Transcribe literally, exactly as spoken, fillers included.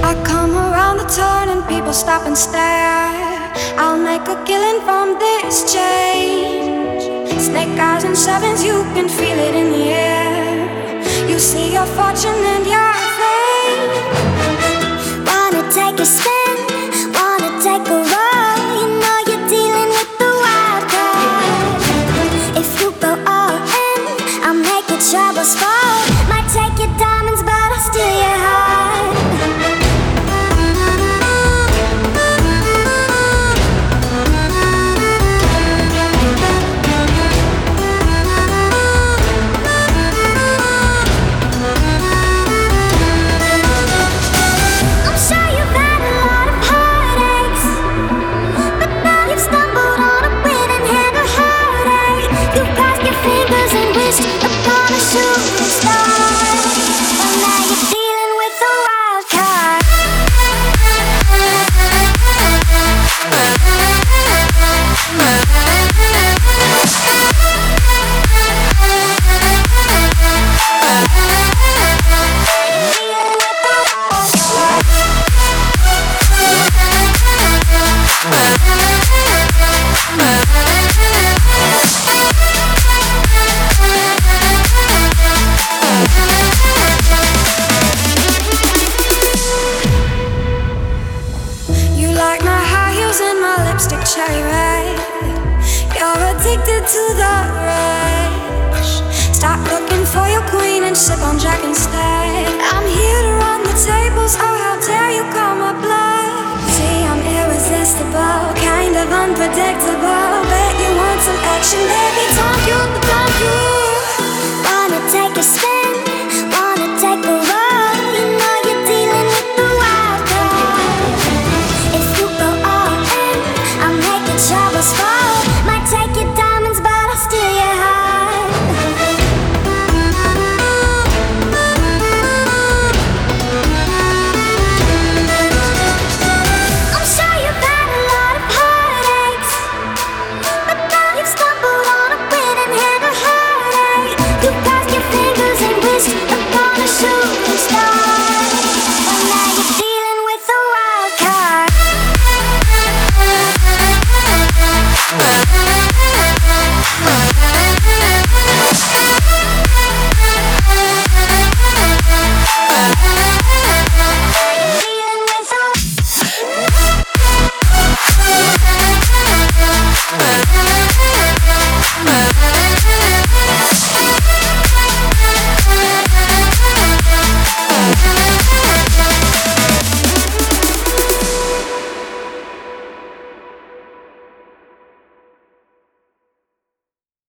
I come around the turn and people stop and stare. I'll make a killing from this change. Snake eyes and sevens, you can feel it in the air. You see your fortune and your fame. Wanna take a spin, wanna take a roll. You know you're dealing with the wild card. If you go all in, I'll make your troubles fall. Might take your diamonds, but I'll steal your heart. Cherry red, you're addicted to the rush. Stop looking for your queen and sip on Jack instead.